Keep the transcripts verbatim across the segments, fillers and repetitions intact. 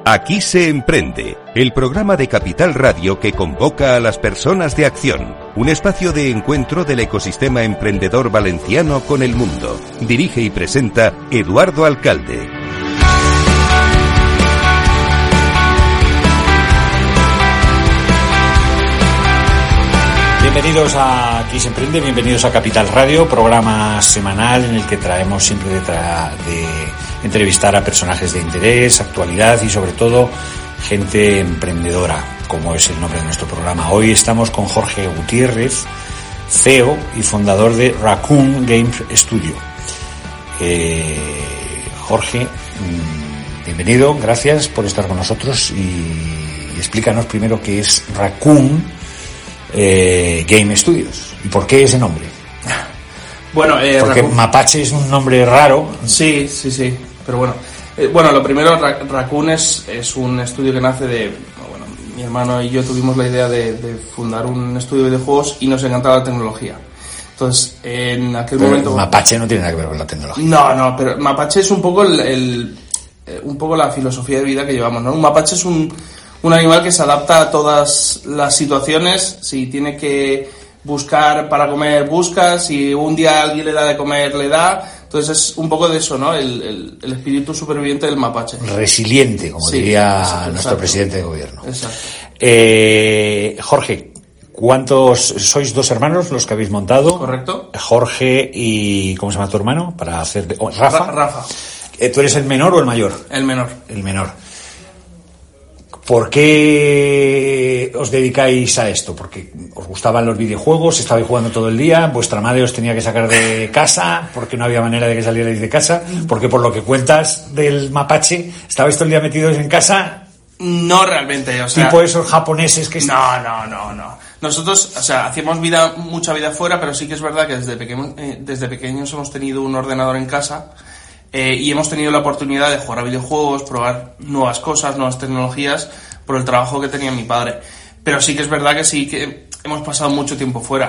Aquí se emprende, el programa de Capital Radio que convoca a las personas de acción, un espacio de encuentro del ecosistema emprendedor valenciano con el mundo. Dirige y presenta Eduardo Alcalde. Bienvenidos a Aquí se emprende, bienvenidos a Capital Radio, programa semanal en el que traemos siempre de, tra- de entrevistar a personajes de interés, actualidad y sobre todo gente emprendedora, como es el nombre de nuestro programa. Hoy estamos con Jorge Gutiérrez, C E O y fundador de Raccoon Game Studio. Eh, Jorge, bienvenido, gracias por estar con nosotros y, y explícanos primero qué es Raccoon Eh, Game Studios y por qué ese nombre. Bueno, eh, porque Raccoon... Mapache es un nombre raro. Sí, sí, sí, pero bueno. Eh, bueno, lo primero, Ra- Raccoon es, es un estudio que nace de... Bueno, mi hermano y yo tuvimos la idea de, de fundar un estudio de videojuegos y nos encantaba la tecnología. Entonces, en aquel pero momento... Mapache no tiene nada que ver con la tecnología. No, no, pero Mapache es un poco el, el eh, un poco la filosofía de vida que llevamos, ¿no? Un Mapache es un un animal que se adapta a todas las situaciones. Si tiene que buscar para comer, busca. Si un día alguien le da de comer, le da. Entonces es un poco de eso, ¿no? El, el, el espíritu superviviente del mapache. Resiliente, como sí, diría exacto, nuestro exacto. presidente de gobierno. Exacto. Eh, Jorge, ¿cuántos sois? Dos hermanos los que habéis montado? Correcto. Jorge y... ¿cómo se llama tu hermano? Para hacer de... oh, Rafa. Ra- Rafa. Eh, ¿Tú eres el menor o el mayor? El menor. El menor. ¿Por qué os dedicáis a esto? ¿Porque os gustaban los videojuegos? ¿Estabais jugando todo el día? ¿Vuestra madre os tenía que sacar de casa? ¿Porque no había manera de que salierais de casa? ¿Porque por lo que cuentas del mapache, estabais todo el día metidos en casa? No realmente, o sea... ¿Tipo esos japoneses que... No, no, no, no. Nosotros, o sea, hacíamos vida, mucha vida fuera, pero sí que es verdad que desde, peque- eh, desde pequeños hemos tenido un ordenador en casa. Eh, y hemos tenido la oportunidad de jugar a videojuegos, probar nuevas cosas, nuevas tecnologías, por el trabajo que tenía mi padre. Pero sí que es verdad que sí que hemos pasado mucho tiempo fuera.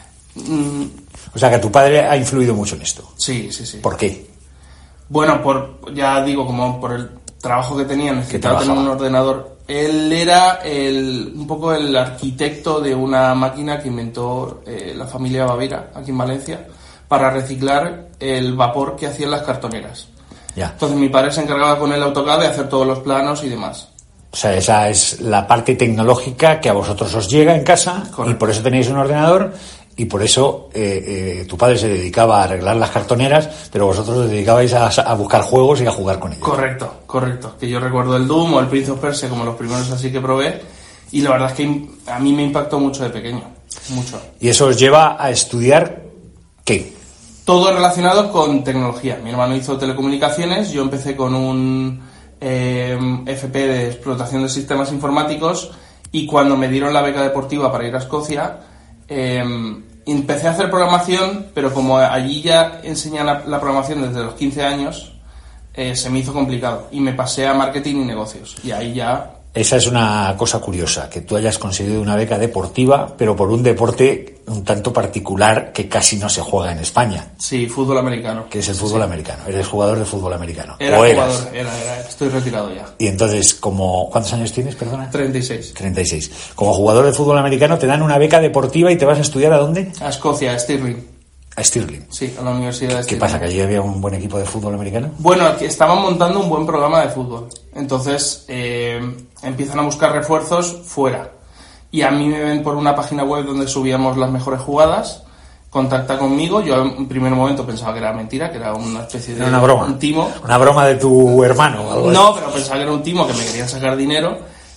Mm. O sea, que tu padre ha influido mucho en esto. Sí, sí, sí. ¿Por qué? Bueno, por ya digo, como por el trabajo que tenía, necesitaba tener un ordenador. Él era el, un poco el arquitecto de una máquina que inventó eh, la familia Baviera, aquí en Valencia, para reciclar el vapor que hacían las cartoneras. Ya. Entonces mi padre se encargaba con el AutoCAD de hacer todos los planos y demás. O sea, esa es la parte tecnológica que a vosotros os llega en casa. Correcto. Y por eso tenéis un ordenador y por eso eh, eh, tu padre se dedicaba a arreglar las cartoneras, pero vosotros os dedicabais a, a buscar juegos y a jugar con ellos. Correcto, correcto. Que yo recuerdo el Doom o el Prince of Persia como los primeros así que probé y la verdad es que a mí me impactó mucho de pequeño, mucho. Y eso os lleva a estudiar ¿qué? Todo relacionado con tecnología. Mi hermano hizo telecomunicaciones, yo empecé con un eh, F P de explotación de sistemas informáticos y cuando me dieron la beca deportiva para ir a Escocia, eh, empecé a hacer programación, pero como allí ya enseñan la, la programación desde los quince años, eh, se me hizo complicado y me pasé a marketing y negocios y ahí ya... Esa es una cosa curiosa, que tú hayas conseguido una beca deportiva, pero por un deporte un tanto particular que casi no se juega en España. Sí, fútbol americano. Que es el fútbol sí. americano. Eres jugador de fútbol americano. Era ¿O jugador, eras? Era, era, estoy retirado ya. Y entonces, como ¿cuántos años tienes, perdona? treinta y seis. treinta y seis. Como jugador de fútbol americano te dan una beca deportiva y te vas a estudiar ¿a dónde? A Escocia, a Stirling. A Stirling. Sí, a la Universidad de Stirling. ¿Qué pasa, que allí había un buen equipo de fútbol americano? Bueno, estaban montando un buen programa de fútbol. Entonces, eh, empiezan a buscar refuerzos fuera. Y a mí me ven por una página web donde subíamos las mejores jugadas. Contacta conmigo. Yo en primer momento pensaba que era mentira, que era una especie de... Era una broma. Un timo. Una broma de tu hermano. ¿O algo no, así? Pero pensaba que era un timo, que me querían sacar dinero.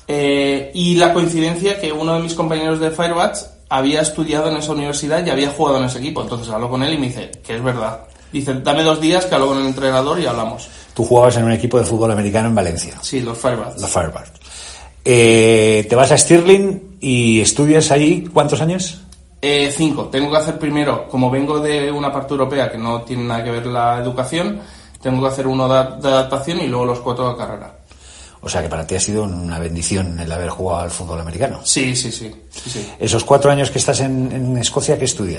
Eh, y la coincidencia que uno de mis compañeros de Firebats había estudiado en esa universidad y había jugado en ese equipo. Entonces hablo con él y me dice que es verdad. Dice, dame dos días que hablo con el entrenador y hablamos. Tú jugabas en un equipo de fútbol americano en Valencia. Sí, los Firebats. Los Firebats. Eh, te vas a Stirling y estudias ahí, ¿cuántos años? Eh, cinco. Tengo que hacer primero, como vengo de una parte europea que no tiene nada que ver la educación, tengo que hacer uno de, de adaptación y luego los cuatro de carrera. O sea que para ti ha sido una bendición el haber jugado al fútbol americano. Sí, sí, sí. sí, sí. Esos cuatro años que estás en, en Escocia, ¿qué estudias?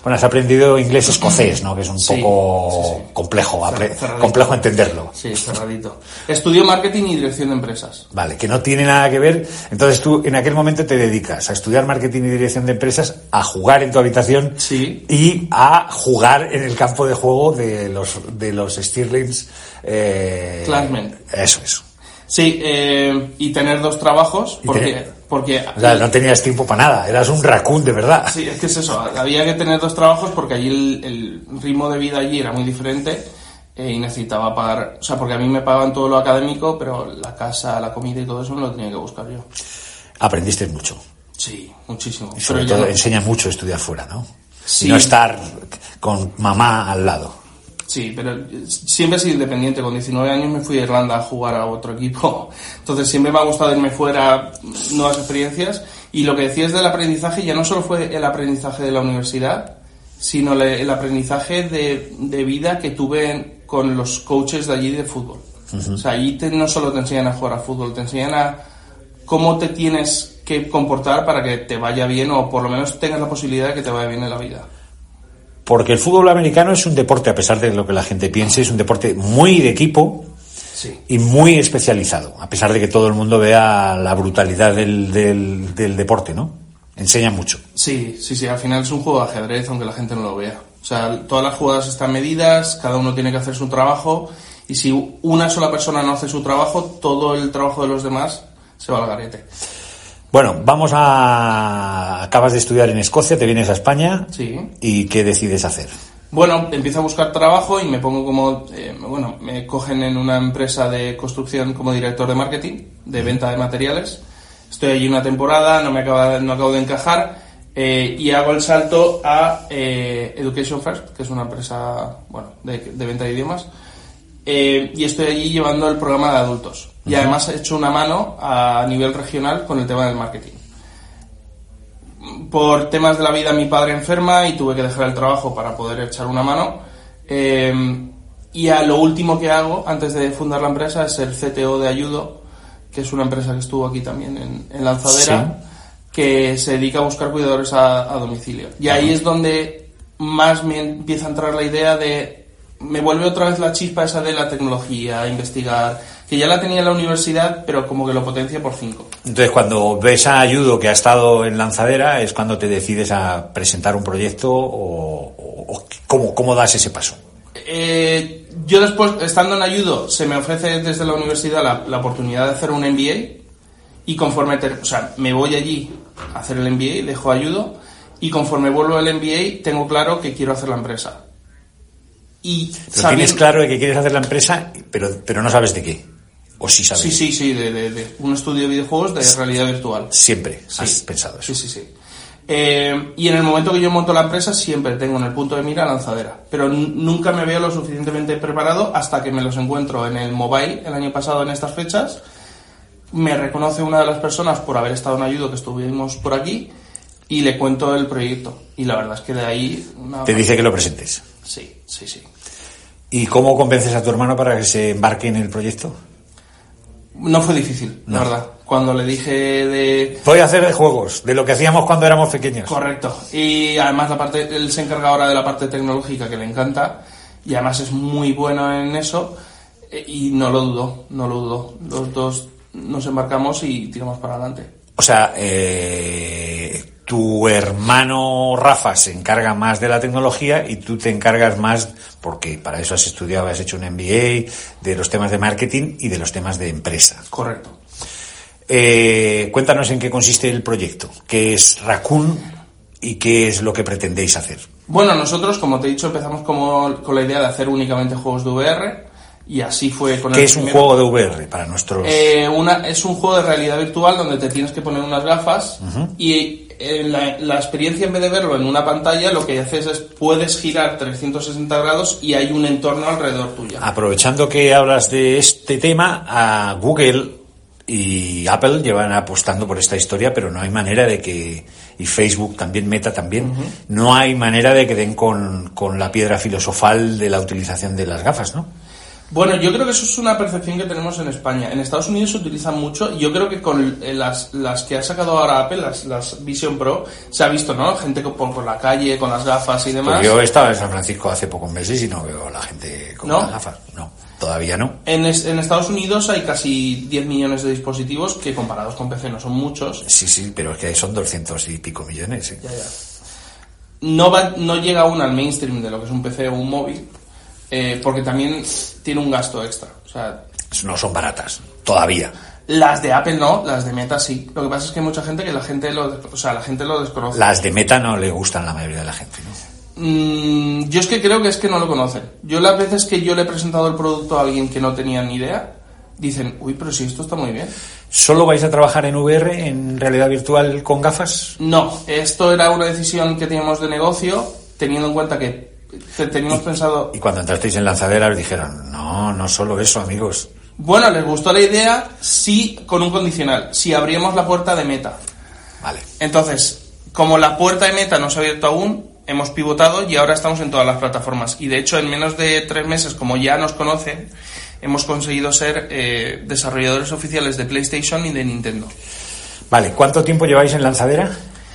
Bueno, has aprendido inglés escocés, ¿no? Que es un sí, poco sí, sí. complejo, apre- complejo entenderlo. Sí, cerradito. Estudio marketing y dirección de empresas. Vale, que no tiene nada que ver. Entonces tú en aquel momento te dedicas a estudiar marketing y dirección de empresas, a jugar en tu habitación sí. y a jugar en el campo de juego de los de los Stirlings. Eh, Classmen. Eso es. Sí, eh, y tener dos trabajos, porque... Tener, porque o sea, no tenías tiempo para nada, eras un raccoon de verdad. Sí, es que es eso, había que tener dos trabajos porque allí el, el ritmo de vida allí era muy diferente eh, y necesitaba pagar... O sea, porque a mí me pagaban todo lo académico, pero la casa, la comida y todo eso me lo tenía que buscar yo. Aprendiste mucho. Sí, muchísimo. Y sobre pero todo no... enseña mucho estudiar fuera, ¿no? Sí. Y no estar con mamá al lado. Sí, pero siempre he sido independiente. Con diecinueve años me fui a Irlanda a jugar a otro equipo. Entonces siempre me ha gustado irme fuera, nuevas experiencias. Y lo que decías del aprendizaje ya no solo fue el aprendizaje de la universidad, sino el aprendizaje de, de vida que tuve con los coaches de allí de fútbol. Uh-huh. O sea, allí te, no solo te enseñan a jugar a fútbol, te enseñan a cómo te tienes que comportar para que te vaya bien o por lo menos tengas la posibilidad de que te vaya bien en la vida. Porque el fútbol americano es un deporte, a pesar de lo que la gente piense, es un deporte muy de equipo sí. y muy especializado, a pesar de que todo el mundo vea la brutalidad del, del, del deporte, ¿no? Enseña mucho. Sí, sí, sí, al final es un juego de ajedrez, aunque la gente no lo vea. O sea, todas las jugadas están medidas, cada uno tiene que hacer su trabajo, y si una sola persona no hace su trabajo, todo el trabajo de los demás se va al garete. Bueno, vamos a... Acabas de estudiar en Escocia, te vienes a España. Sí. ¿Y qué decides hacer? Bueno, empiezo a buscar trabajo y me pongo como... Eh, bueno, me cogen en una empresa de construcción como director de marketing, de venta de materiales. Estoy allí una temporada, no me acaba, no acabo de encajar eh, y hago el salto a eh, Education First, que es una empresa, bueno, de, de venta de idiomas. Eh, y estoy allí llevando el programa de adultos. Y uh-huh. además he hecho una mano a nivel regional con el tema del marketing. Por temas de la vida mi padre enferma y tuve que dejar el trabajo para poder echar una mano. Eh, y a lo último que hago antes de fundar la empresa es ser C T O de Ayudo, que es una empresa que estuvo aquí también en, en Lanzadera, sí. que se dedica a buscar cuidadores a, a domicilio. Y uh-huh. ahí es donde más me empieza a entrar la idea de... Me vuelve otra vez la chispa esa de la tecnología, investigar, que ya la tenía en la universidad, pero como que lo potencia por cinco. Entonces, cuando ves a Ayudo que ha estado en Lanzadera, ¿es cuando te decides a presentar un proyecto o, o, o cómo, cómo das ese paso? Eh, yo después, estando en Ayudo, se me ofrece desde la universidad la, la oportunidad de hacer un M B A y conforme, te, o sea, me voy allí a hacer el M B A, dejo Ayudo y conforme vuelvo al M B A tengo claro que quiero hacer la empresa. Y sabiendo... Tienes claro de que quieres hacer la empresa, pero, pero no sabes de qué. ¿O sí sabes? Sí, sí, sí, de, de, de un estudio de videojuegos de realidad virtual. Siempre has sí. pensado eso. Sí, sí, sí. Eh, y en el momento que yo monto la empresa siempre tengo en el punto de mira Lanzadera. Pero n- nunca me veo lo suficientemente preparado hasta que me los encuentro en el mobile el año pasado en estas fechas. Me reconoce una de las personas por haber estado en Ayudo, que estuvimos por aquí, y le cuento el proyecto. Y la verdad es que de ahí... Una... Te dice que lo presentes. Sí, sí, sí. ¿Y cómo convences a tu hermano para que se embarque en el proyecto? No fue difícil, no. La verdad. Cuando le dije de... Voy a hacer de juegos, de lo que hacíamos cuando éramos pequeños. Correcto. Y además la parte, él se encarga ahora de la parte tecnológica, que le encanta, y además es muy bueno en eso, y no lo dudó, no lo dudó. Los dos nos embarcamos y tiramos para adelante. O sea, eh... tu hermano Rafa se encarga más de la tecnología y tú te encargas más, porque para eso has estudiado, has hecho un M B A, de los temas de marketing y de los temas de empresa. Correcto. Eh, cuéntanos en qué consiste el proyecto, qué es Raccoon y qué es lo que pretendéis hacer. Bueno, nosotros, como te he dicho, empezamos como con la idea de hacer únicamente juegos de V R y así fue con el ¿Qué es un juego de V R para nuestros...? Eh, una, es un juego de realidad virtual donde te tienes que poner unas gafas uh-huh. y en la, la experiencia, en vez de verlo en una pantalla, lo que haces es puedes girar trescientos sesenta grados y hay un entorno alrededor tuyo. Aprovechando que hablas de este tema, a Google y Apple llevan apostando por esta historia, pero no hay manera de que, y Facebook también, Meta también, uh-huh. no hay manera de que den con, con la piedra filosofal de la utilización de las gafas, ¿no? Bueno, yo creo que eso es una percepción que tenemos en España. En Estados Unidos se utiliza mucho. Yo creo que con las, las que ha sacado ahora Apple, las, las Vision Pro, se ha visto, ¿no? Gente por, por la calle, con las gafas y demás. Pues yo estaba en San Francisco hace pocos meses y no veo a la gente con ¿No? las gafas. No, todavía no. En, es, en Estados Unidos hay casi diez millones de dispositivos que comparados con P C no son muchos. Sí, sí, pero es que son doscientos y pico millones. ¿eh? Ya, ya. No, va, no llega aún al mainstream de lo que es un P C o un móvil. Eh, porque también tiene un gasto extra. O sea, no son baratas, todavía. Las de Apple no, las de Meta sí. Lo que pasa es que hay mucha gente que la gente lo, o sea, la gente lo desconoce. Las de Meta no le gustan a la mayoría de la gente, ¿no? Mm, yo es que creo que es que no lo conocen. Yo las veces que yo le he presentado el producto a alguien que no tenía ni idea, dicen, uy, pero si esto está muy bien. ¿Solo vais a trabajar en V R, en realidad virtual con gafas? No, esto era una decisión que teníamos de negocio, teniendo en cuenta que teníamos y, pensado... Y cuando entrasteis en Lanzadera os dijeron, no, no solo eso, amigos. Bueno, les gustó la idea, sí, con un condicional, si abríamos la puerta de Meta. Vale. Entonces, como la puerta de Meta no se ha abierto aún, hemos pivotado y ahora estamos en todas las plataformas. Y de hecho, en menos de tres meses, como ya nos conocen, hemos conseguido ser eh, desarrolladores oficiales de PlayStation y de Nintendo. Vale, ¿cuánto tiempo lleváis en Lanzadera?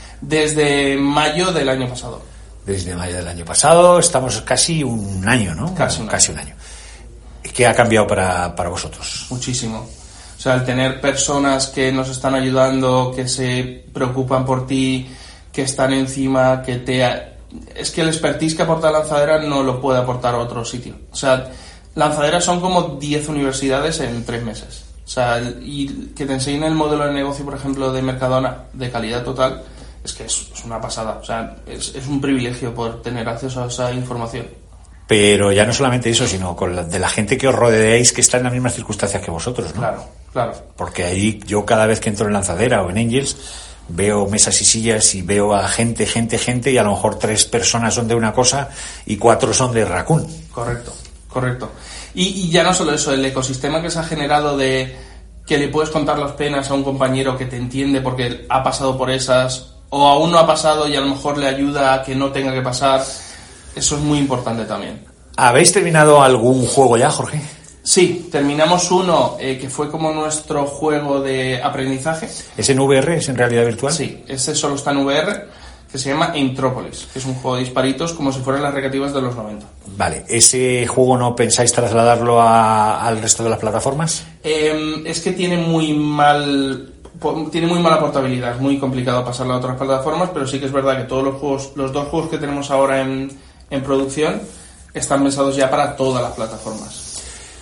Desde mayo del año pasado. Desde mayo del año pasado, estamos casi un año, ¿no? Casi un año. Casi un año. ¿Qué ha cambiado para, para vosotros? Muchísimo. O sea, el tener personas que nos están ayudando, que se preocupan por ti, que están encima, que te... Es que el expertise que aporta Lanzadera no lo puede aportar a otro sitio. O sea, Lanzadera son como diez universidades en tres meses. O sea, y que te enseñen el modelo de negocio, por ejemplo, de Mercadona, de calidad total, es que es, es una pasada. O sea, es, es un privilegio poder tener acceso a esa información. Pero ya no solamente eso, sino con la, de la gente que os rodeéis que está en las mismas circunstancias que vosotros, ¿no? Claro, claro. Porque ahí yo cada vez que entro en Lanzadera o en Angels veo mesas y sillas y veo a gente, gente, gente y a lo mejor tres personas son de una cosa y cuatro son de Raccoon. Correcto, correcto. Y, y ya no solo eso, el ecosistema que se ha generado de que le puedes contar las penas a un compañero que te entiende porque ha pasado por esas o aún no ha pasado y a lo mejor le ayuda a que no tenga que pasar. Eso es muy importante también. ¿Habéis terminado algún juego ya, Jorge? Sí, terminamos uno eh, que fue como nuestro juego de aprendizaje. ¿Es en V R? ¿Es en realidad virtual? Sí, ese solo está en V R, que se llama Intropolis, que es un juego de disparitos como si fueran las recreativas de los noventa. Vale, ¿ese juego no pensáis trasladarlo a, al resto de las plataformas? Eh, es que tiene muy mal... Tiene muy mala portabilidad, es muy complicado pasarlo a otras plataformas, pero sí que es verdad que todos los juegos, los dos juegos que tenemos ahora en, en producción están pensados ya para todas las plataformas.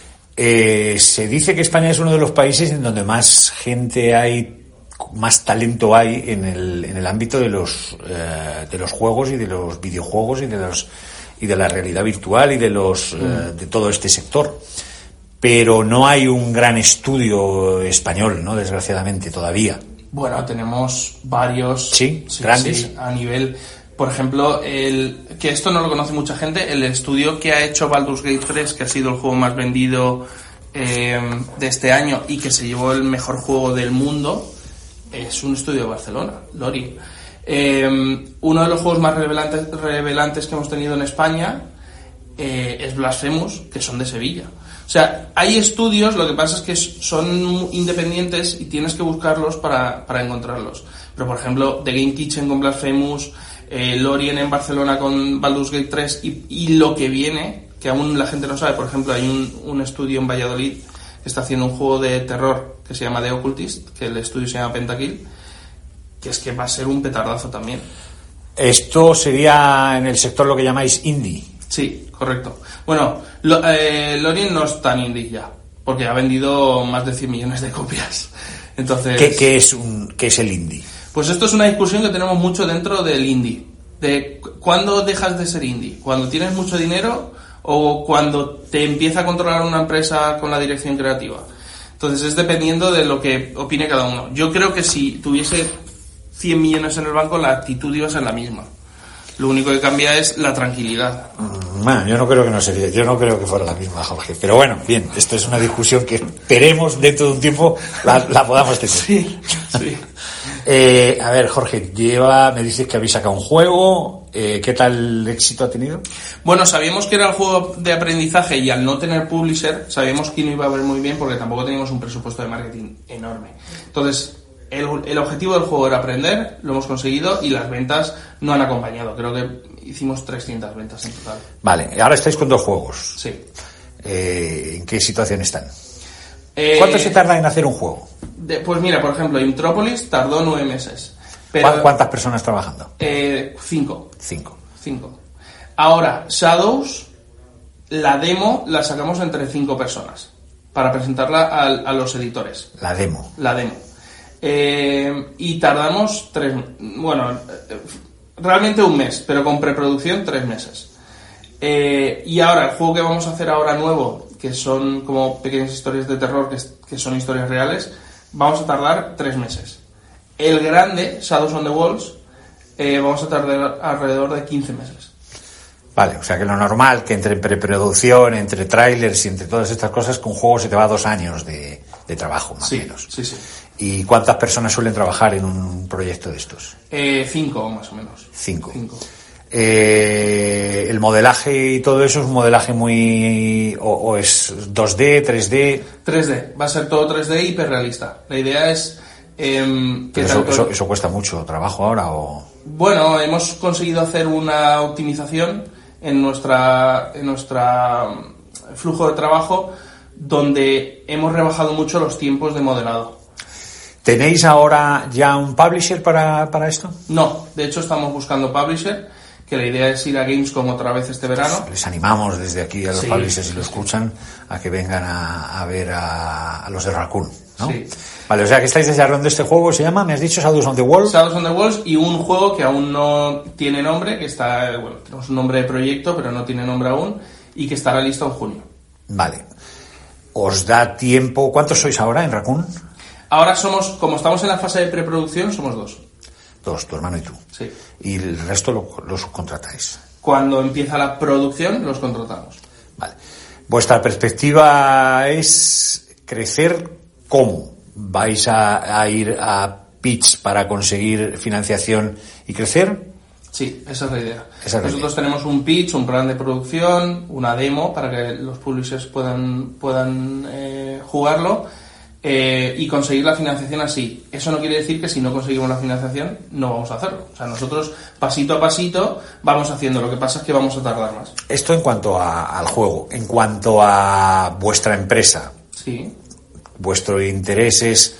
Eh, se dice que España es uno de los países en donde más gente hay, más talento hay en el, en el ámbito de los, eh, de los juegos y de los videojuegos y de los y de la realidad virtual y de los mm. eh, de todo este sector. Pero no hay un gran estudio español, ¿no? Desgraciadamente, todavía. Bueno, tenemos varios... ¿Sí? sí ¿Grandes? Sí, a nivel... Por ejemplo, el que esto no lo conoce mucha gente, el estudio que ha hecho Baldur's Gate tres, que ha sido el juego más vendido eh, de este año y que se llevó el mejor juego del mundo, es un estudio de Barcelona, Lori. Eh, uno de los juegos más revelantes, revelantes que hemos tenido en España eh, es Blasphemous, que son de Sevilla. O sea, hay estudios, lo que pasa es que son independientes y tienes que buscarlos para, para encontrarlos. Pero, por ejemplo, The Game Kitchen con Blasphemous, eh, Lorien en Barcelona con Baldur's Gate tres y, y lo que viene, que aún la gente no sabe. Por ejemplo, hay un, un estudio en Valladolid que está haciendo un juego de terror que se llama The Occultist, que el estudio se llama Pentakill, que es que va a ser un petardazo también. Esto sería en el sector lo que llamáis indie. Sí, correcto. Bueno, lo, eh, Lorien no es tan indie ya, porque ha vendido más de cien millones de copias. Entonces, ¿Qué, qué, es un, ¿Qué es el indie? Pues esto es una discusión que tenemos mucho dentro del indie. De ¿cuándo dejas de ser indie? ¿Cuando tienes mucho dinero o cuando te empieza a controlar una empresa con la dirección creativa? Entonces es dependiendo de lo que opine cada uno. Yo creo que si tuviese cien millones en el banco, la actitud iba a ser la misma. Lo único que cambia es la tranquilidad. Bueno, yo no creo que no sería, yo no creo que fuera la misma, Jorge. Pero bueno, bien, esto es una discusión que esperemos dentro de un tiempo la, la podamos tener. Sí, sí. Eh, a ver, Jorge, lleva, me dices que habéis sacado un juego, eh, ¿qué tal éxito ha tenido? Bueno, sabíamos que era el juego de aprendizaje y al no tener publisher, sabíamos que no iba a ver muy bien porque tampoco teníamos un presupuesto de marketing enorme. Entonces, el, el objetivo del juego era aprender, lo hemos conseguido y las ventas no han acompañado. Creo que hicimos trescientas ventas en total. Vale, ahora estáis con dos juegos. Sí. Eh, ¿En qué situación están? Eh, ¿Cuánto se tarda en hacer un juego? De, pues mira, por ejemplo, Intropolis tardó nueve meses. Pero, ¿Cuántas personas trabajando? Eh, cinco. Cinco. Cinco. Ahora, Shadows, la demo la sacamos entre cinco personas para presentarla a, a los editores. La demo. La demo. Eh, y tardamos tres... Bueno, realmente un mes, pero con preproducción tres meses. Eh, y ahora, el juego que vamos a hacer ahora nuevo, que son como pequeñas historias de terror, que, que son historias reales, vamos a tardar tres meses. El grande, Shadows on the Walls, eh, vamos a tardar alrededor de quince meses. Vale, o sea que lo normal, que entre preproducción, entre trailers y entre todas estas cosas, que un juego se te va dos años de, de trabajo, más o sí, menos. Sí, sí. ¿Y cuántas personas suelen trabajar en un proyecto de estos? Eh, cinco, más o menos. Cinco. Cinco. Eh, el modelaje y todo eso es un modelaje muy... o, o es dos D, tres D... tres D, va a ser todo tres D hiperrealista. La idea es... Eh, que eso, tanto... eso, eso cuesta mucho trabajo ahora o... Bueno, hemos conseguido hacer una optimización en nuestra en nuestra flujo de trabajo donde hemos rebajado mucho los tiempos de modelado. ¿Tenéis ahora ya un publisher para, para esto? No, de hecho estamos buscando publisher, que la idea es ir a Gamescom otra vez este verano. Les animamos desde aquí a los sí, publishers, si lo sí, escuchan, a que vengan a, a ver a, a los de Raccoon, ¿no? Sí. Vale, o sea que estáis desarrollando este juego, ¿se llama? ¿Me has dicho Shadows on the Walls? Shadows on the Walls y un juego que aún no tiene nombre, que está, bueno, tenemos un nombre de proyecto, pero no tiene nombre aún, y que estará listo en junio. Vale. ¿Os da tiempo? ¿Cuántos sois ahora en Raccoon? Ahora somos, como estamos en la fase de preproducción, somos dos. Dos, tu hermano y tú. Sí. Y el resto lo, lo subcontratáis. Cuando empieza la producción, los contratamos. Vale. ¿Vuestra perspectiva es crecer cómo? ¿Vais a, a ir a pitch para conseguir financiación y crecer? Sí, esa es la idea. Esa es la Nosotros idea. tenemos un pitch, un plan de producción, una demo para que los publishers puedan, puedan eh, jugarlo eh, y conseguir la financiación así. Eso no quiere decir que si no conseguimos la financiación no vamos a hacerlo. O sea, nosotros pasito a pasito vamos haciendo. Lo que pasa es que vamos a tardar más. Esto en cuanto a, al juego. En cuanto a vuestra empresa. Sí. ¿Vuestro interés es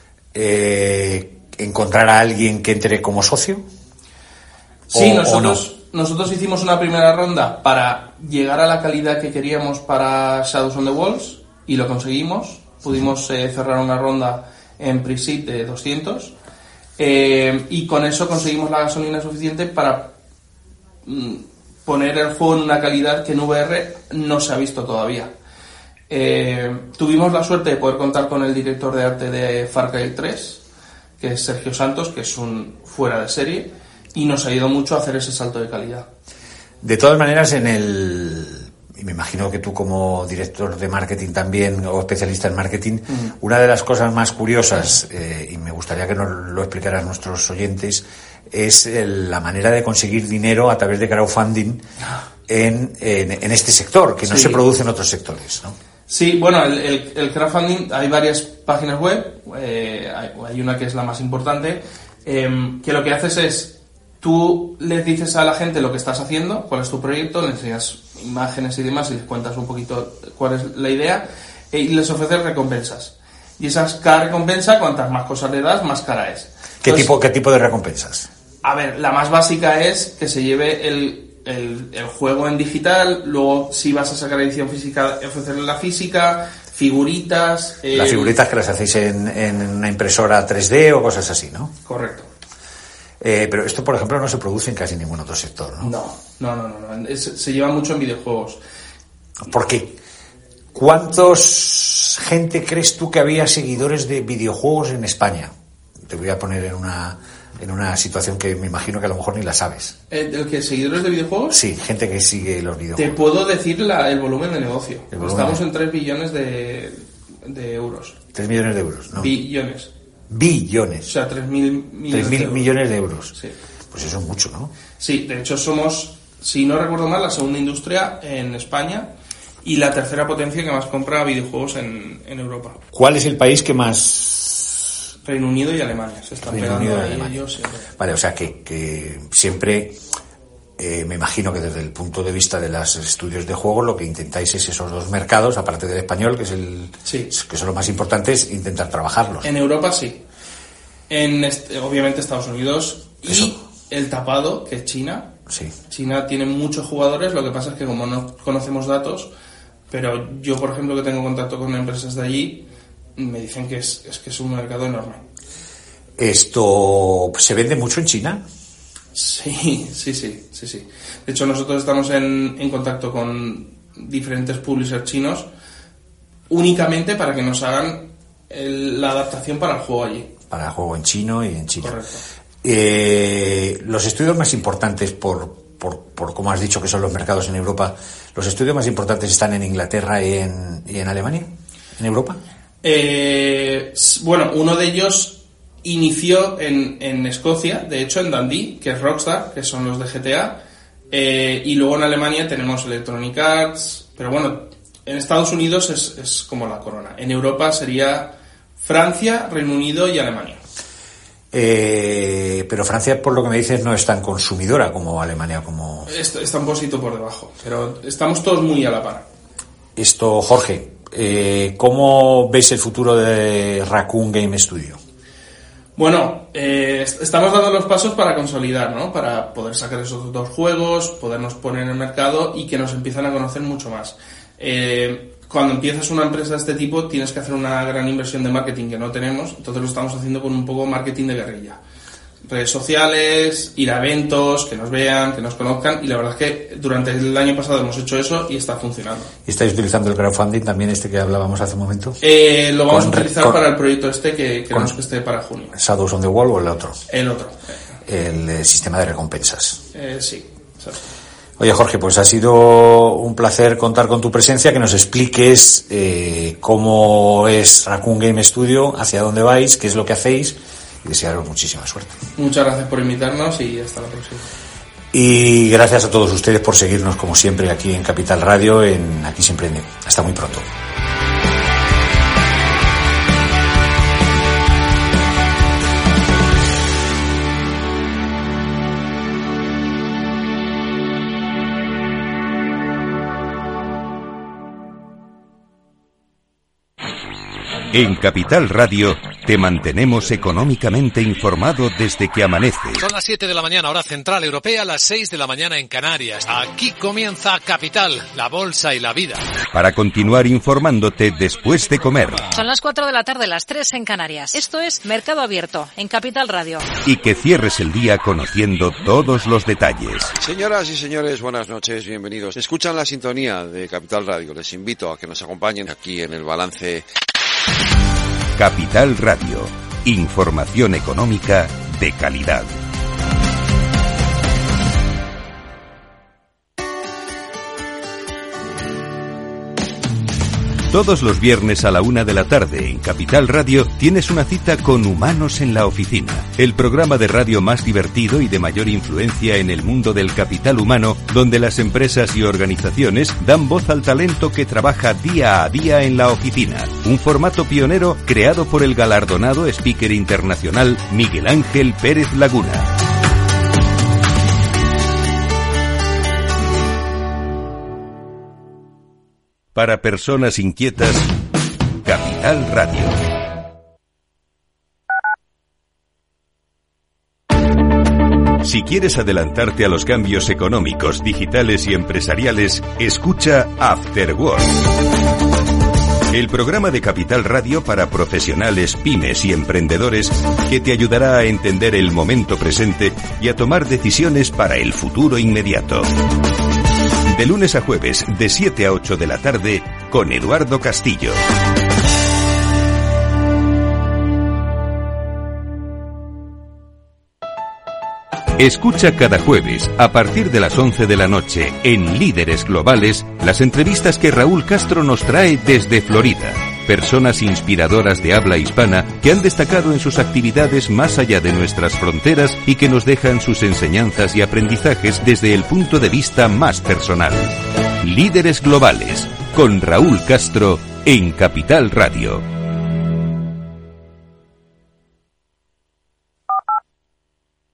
eh, encontrar a alguien que entre como socio? Sí, ¿O, nosotros, o no? nosotros hicimos una primera ronda para llegar a la calidad que queríamos para Shadows on the Walls y lo conseguimos. Pudimos eh, cerrar una ronda en pre-seed de doscientos eh, y con eso conseguimos la gasolina suficiente para mm, poner el juego en una calidad que en V R no se ha visto todavía. Eh, tuvimos la suerte de poder contar con el director de arte de Far Cry tres, que es Sergio Santos, que es un fuera de serie, y nos ha ayudado mucho a hacer ese salto de calidad. De todas maneras, en el... y me imagino que tú como director de marketing también, o especialista en marketing, mm. una de las cosas más curiosas, eh, y me gustaría que nos lo explicaran nuestros oyentes, es el, la manera de conseguir dinero a través de crowdfunding en, en, en este sector, que no sí. se produce en otros sectores, ¿no? Sí, bueno, el, el, el crowdfunding, hay varias páginas web, eh, hay, hay una que es la más importante, eh, que lo que haces es, tú les dices a la gente lo que estás haciendo, cuál es tu proyecto, les enseñas imágenes y demás y les cuentas un poquito cuál es la idea eh, y les ofreces recompensas. Y esas, cada recompensa, cuantas más cosas le das, más cara es. ¿Qué, Entonces, tipo, ¿Qué tipo de recompensas? A ver, la más básica es que se lleve el, el, el juego en digital, luego si vas a sacar edición física, ofrecerle la física, figuritas... Eh, Las figuritas que las hacéis en, en una impresora tres D o cosas así, ¿no? Correcto. Eh, pero esto, por ejemplo, no se produce en casi ningún otro sector, ¿no? No, no, no, no, no. Es, se lleva mucho en videojuegos. ¿Por qué? ¿Cuántos gente crees tú que había seguidores de videojuegos en España? Te voy a poner en una en una situación que me imagino que a lo mejor ni la sabes. ¿El, el que seguidores de videojuegos? Sí, gente que sigue los videojuegos. Te puedo decir la, el volumen de negocio. El volumen Estamos de... en tres billones de, de euros. tres millones de euros, ¿no? Billones. Billones. O sea, tres mil millones, tres mil millones de euros. Sí. Pues eso es mucho, ¿no? Sí, de hecho somos, si no recuerdo mal, la segunda industria en España y la tercera potencia que más compra videojuegos en, en Europa. ¿Cuál es el país que más...? Reino Unido y Alemania. Se están Reino Unido pegando y ahí Alemania. ellos. Siempre. Vale, o sea que, que siempre... Eh, me imagino que desde el punto de vista de los estudios de juego lo que intentáis es esos dos mercados, aparte del español, que es el sí. que son los más importantes, intentar trabajarlos. En Europa sí. En este, obviamente Estados Unidos y Eso. el tapado, que es China. Sí. China tiene muchos jugadores, lo que pasa es que como no conocemos datos, pero yo, por ejemplo, que tengo contacto con empresas de allí, me dicen que es, es que es un mercado enorme. ¿Esto se vende mucho en China? Sí, sí, sí, sí, sí. De hecho, nosotros estamos en, en contacto con diferentes publishers chinos únicamente para que nos hagan el, la adaptación para el juego allí. Para el juego en chino y en China. Correcto. Eh, los estudios más importantes, por, por, por como has dicho que son los mercados en Europa, ¿los estudios más importantes están en Inglaterra y en, y en Alemania? ¿En Europa? Eh, bueno, uno de ellos... inició en, en Escocia, de hecho en Dundee, que es Rockstar, que son los de G T A, eh, y luego en Alemania tenemos Electronic Arts, pero bueno, en Estados Unidos es, es como la corona. En Europa sería Francia, Reino Unido y Alemania. Eh, pero Francia, por lo que me dices, no es tan consumidora como Alemania, como... Está, está un poquito por debajo, pero estamos todos muy a la par. Esto, Jorge, eh, ¿cómo ves el futuro de Raccoon Game Studio? Bueno, eh, estamos dando los pasos para consolidar, ¿no? Para poder sacar esos dos juegos, podernos poner en el mercado y que nos empiecen a conocer mucho más. Eh, cuando empiezas una empresa de este tipo tienes que hacer una gran inversión de marketing que no tenemos, entonces lo estamos haciendo con un poco marketing de guerrilla. Redes sociales, ir a eventos, que nos vean, que nos conozcan, y la verdad es que durante el año pasado hemos hecho eso y está funcionando. ¿Y estáis utilizando el crowdfunding también, este que hablábamos hace un momento? Eh, lo vamos con, a utilizar con, para el proyecto este que queremos que esté para junio. ¿Shadows on the Wall o el otro? El otro. El eh, sistema de recompensas. Eh, sí, exacto. Oye, Jorge, pues ha sido un placer contar con tu presencia, que nos expliques eh, cómo es Raccoon Game Studio, hacia dónde vais, qué es lo que hacéis, y desearos muchísima suerte. Muchas gracias por invitarnos y hasta la próxima. Y gracias a todos ustedes por seguirnos, como siempre, aquí en Capital Radio, en Aquí se Emprende. Hasta muy pronto. En Capital Radio te mantenemos económicamente informado desde que amanece. Son las siete de la mañana, hora central europea, las seis de la mañana en Canarias. Aquí comienza Capital, la bolsa y la vida. Para continuar informándote después de comer. Son las cuatro de la tarde, las tres en Canarias. Esto es Mercado Abierto, en Capital Radio. Y que cierres el día conociendo todos los detalles. Señoras y señores, buenas noches, bienvenidos. Escuchan la sintonía de Capital Radio. Les invito a que nos acompañen aquí en el balance. Capital Radio. Información económica de calidad. Todos los viernes a la una de la tarde en Capital Radio tienes una cita con Humanos en la Oficina, el programa de radio más divertido y de mayor influencia en el mundo del capital humano, donde las empresas y organizaciones dan voz al talento que trabaja día a día en la oficina. Un formato pionero creado por el galardonado speaker internacional Miguel Ángel Pérez Laguna. Para personas inquietas, Capital Radio. Si quieres adelantarte a los cambios económicos, digitales y empresariales, escucha After Work. El programa de Capital Radio para profesionales, pymes y emprendedores que te ayudará a entender el momento presente y a tomar decisiones para el futuro inmediato. De lunes a jueves, de siete a ocho de la tarde, con Eduardo Castillo. Escucha cada jueves, a partir de las once de la noche, en Líderes Globales, las entrevistas que Raúl Castro nos trae desde Florida. personas inspiradoras de habla hispana que han destacado en sus actividades más allá de nuestras fronteras y que nos dejan sus enseñanzas y aprendizajes desde el punto de vista más personal. Líderes Globales, con Raúl Castro en Capital Radio.